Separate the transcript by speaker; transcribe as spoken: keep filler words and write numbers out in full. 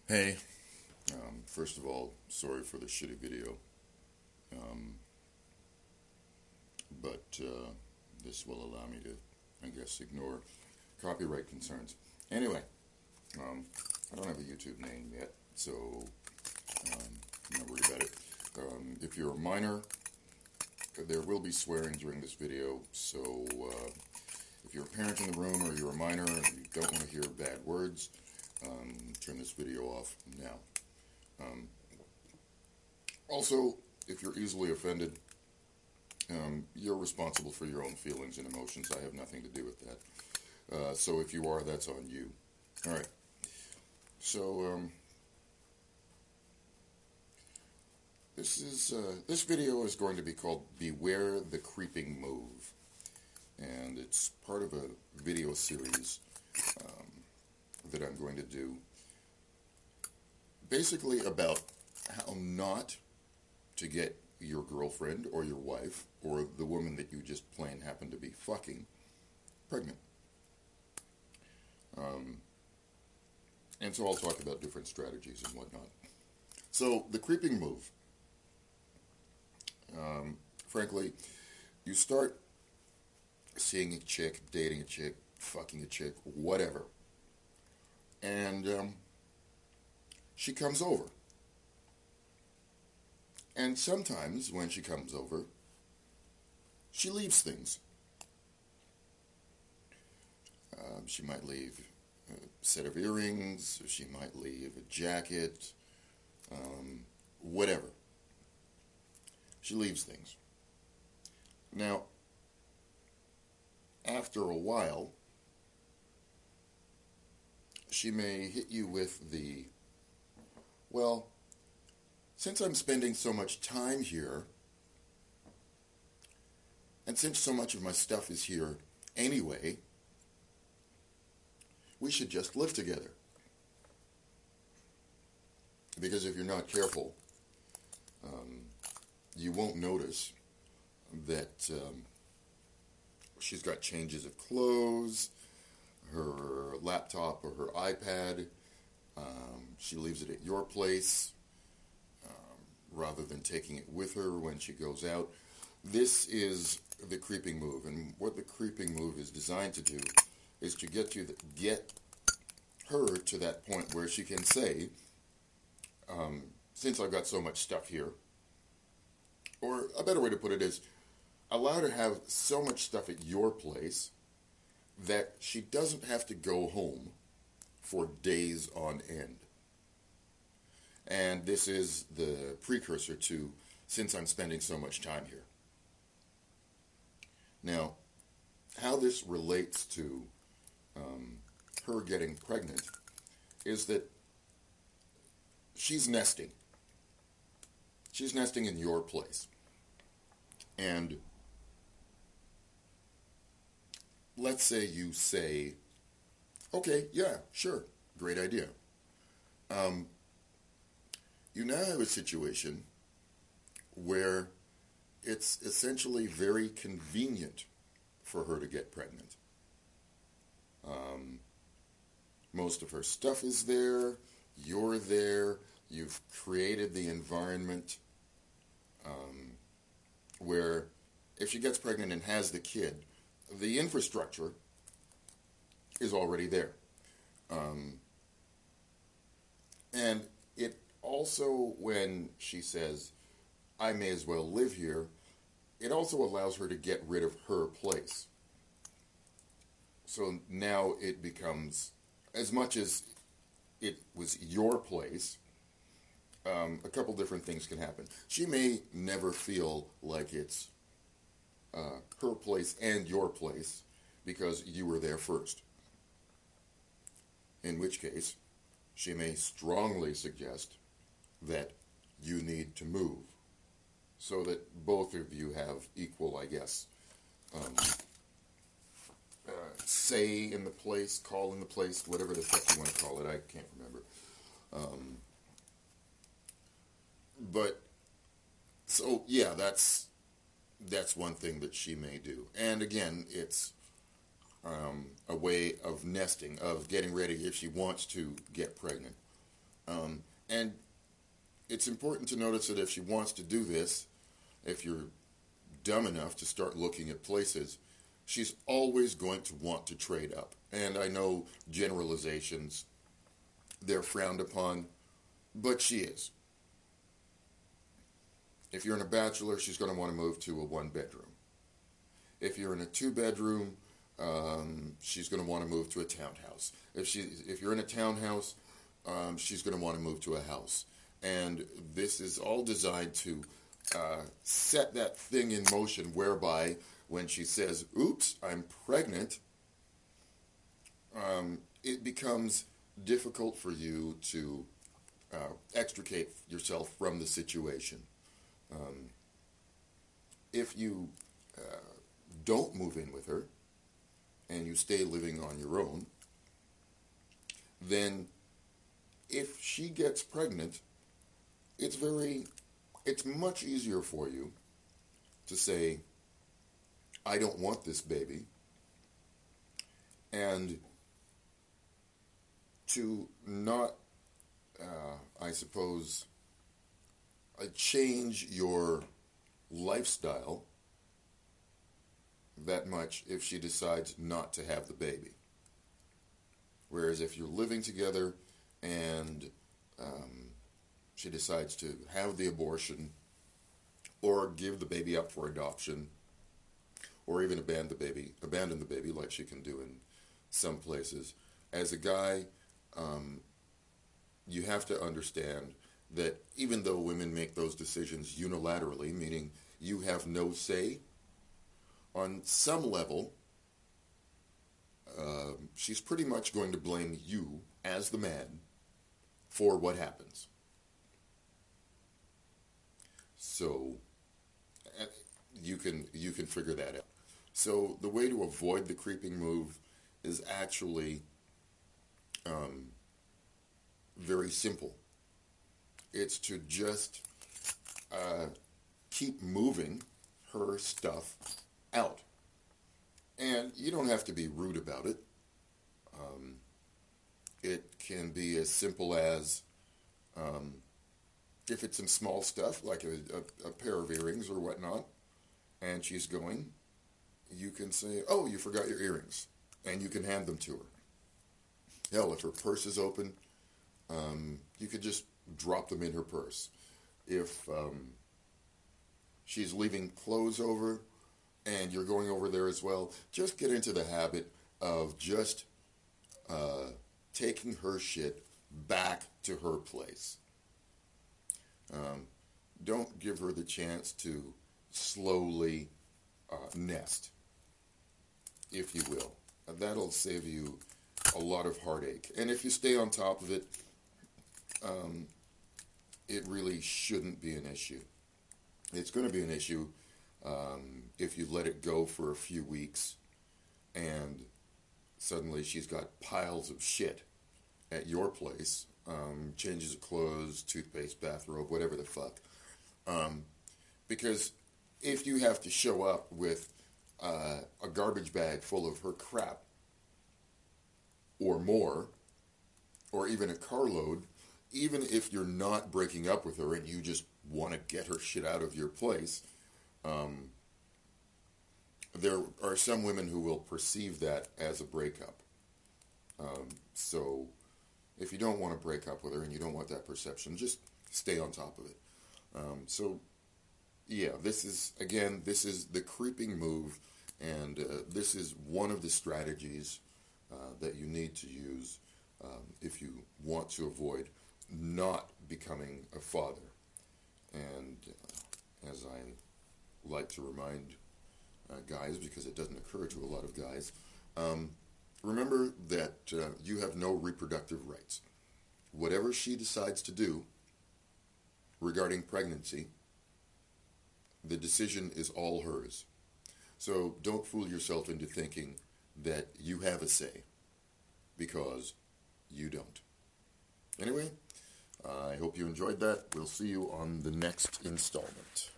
Speaker 1: Hey, um, first of all, sorry for the shitty video, um, but uh, this will allow me to, I guess, ignore copyright concerns. Anyway, um, I don't have a YouTube name yet, so um, I'm not worried about it. Um, if you're a minor, there will be swearing during this video, so uh, if you're a parent in the room or you're a minor and you don't want to hear bad words, um, turn this video off now. Um, also, if you're easily offended, um, you're responsible for your own feelings and emotions. I have nothing to do with that. Uh, so if you are, that's on you. All right. So um, this is uh, this video is going to be called "Beware the Creeping Move," and it's part of a video series um, that I'm going to do, basically about how not to get your girlfriend or your wife or the woman that you just plain happen to be fucking pregnant. Um, and so I'll talk about different strategies and whatnot. So the creeping move, um, frankly, you start seeing a chick, dating a chick, fucking a chick, whatever, and um, she comes over. And sometimes when she comes over, she leaves things. Um, she might leave a set of earrings, she might leave a jacket, um, whatever. She leaves things. Now, after a while, she may hit you with the, well, since I'm spending so much time here, and since so much of my stuff is here anyway, we should just live together. Because if you're not careful, um, you won't notice that um, she's got changes of clothes, her laptop or her iPad, um, she leaves it at your place, rather than taking it with her when she goes out. This is the creeping move, and what the creeping move is designed to do is to get you, get her to that point where she can say, um, since I've got so much stuff here, or a better way to put it is, allow her to have so much stuff at your place that she doesn't have to go home for days on end. And this is the precursor to, since I'm spending so much time here. Now, how this relates to um, her getting pregnant is that she's nesting. She's nesting in your place. And let's say you say, okay, yeah, sure, great idea. Um... You now have a situation where it's essentially very convenient for her to get pregnant. Um, most of her stuff is there, you're there, you've created the environment um, where if she gets pregnant and has the kid, the infrastructure is already there. Um, and it also, when she says, I may as well live here, it also allows her to get rid of her place. So now it becomes, as much as it was your place, um, a couple different things can happen. She may never feel like it's uh, her place and your place because you were there first. In which case, she may strongly suggest that you need to move so that both of you have equal, I guess, um, uh, say in the place, call in the place, whatever the fuck you want to call it, I can't remember. Um, but, so, yeah, that's, that's one thing that she may do. And again, it's um, a way of nesting, of getting ready if she wants to get pregnant. Um, and it's important to notice that if she wants to do this, if you're dumb enough to start looking at places, she's always going to want to trade up. And I know generalizations, they're frowned upon, but she is. If you're in a bachelor, she's going to want to move to a one-bedroom. If you're in a two-bedroom, um, she's going to want to move to a townhouse. If she, if you're in a townhouse, um, she's going to want to move to a house. And this is all designed to uh, set that thing in motion whereby when she says, oops, I'm pregnant, um, it becomes difficult for you to uh, extricate yourself from the situation. Um, if you uh, don't move in with her and you stay living on your own, then if she gets pregnant, it's very, it's much easier for you to say, I don't want this baby, and to not, uh, I suppose, uh, change your lifestyle that much if she decides not to have the baby. Whereas if you're living together and um, she decides to have the abortion or give the baby up for adoption or even abandon the baby, abandon the baby like she can do in some places, as a guy, um, you have to understand that even though women make those decisions unilaterally, meaning you have no say, on some level, uh, she's pretty much going to blame you as the man for what happens. So uh, you can you can figure that out. So the way to avoid the creeping move is actually um, very simple. It's to just uh, keep moving her stuff out. And you don't have to be rude about it. Um, it can be as simple as, um, if it's some small stuff, like a, a, a pair of earrings or whatnot, and she's going, you can say, oh, you forgot your earrings, and you can hand them to her. Hell, if her purse is open, um, you could just drop them in her purse. If um, she's leaving clothes over, and you're going over there as well, just get into the habit of just uh, taking her shit back to her place. Um, don't give her the chance to slowly uh, nest, if you will. That'll save you a lot of heartache. And if you stay on top of it, um, it really shouldn't be an issue. It's going to be an issue Um, if you let it go for a few weeks and suddenly she's got piles of shit at your place, um, changes of clothes, toothpaste, bathrobe, whatever the fuck. Um, because if you have to show up with uh, a garbage bag full of her crap or more, or even a carload, even if you're not breaking up with her and you just want to get her shit out of your place, Um, there are some women who will perceive that as a breakup. Um, so if you don't want to break up with her and you don't want that perception, just stay on top of it. Um, so yeah, this is, again, this is the creeping move, and uh, this is one of the strategies uh, that you need to use um, if you want to avoid not becoming a father. And uh, as I like to remind uh, guys, because it doesn't occur to a lot of guys, um, remember that uh, you have no reproductive rights. Whatever she decides to do regarding pregnancy, the decision is all hers. So don't fool yourself into thinking that you have a say, because you don't. Anyway, I hope you enjoyed that. We'll see you on the next installment.